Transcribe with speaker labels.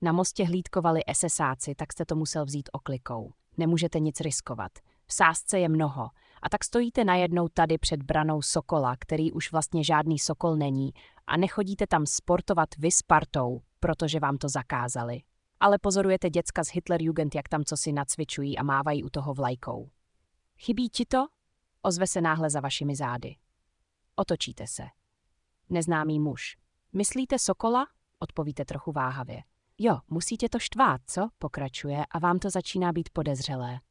Speaker 1: Na mostě hlídkovali SSáci, tak jste to musel vzít oklikou. Nemůžete nic riskovat. V sázce je mnoho. A tak stojíte najednou tady před branou Sokola, který už vlastně žádný Sokol není, a nechodíte tam sportovat vy s partou, protože vám to zakázali. Ale pozorujete děcka z Hitlerjugend, jak tam cosi nacvičují a mávají u toho vlajkou. Chybí ti to? Ozve se náhle za vašimi zády. Otočíte se. Neznámý muž. Myslíte Sokola? Odpovíte trochu váhavě. Jo, musíte to štvát, co? Pokračuje a vám to začíná být podezřelé.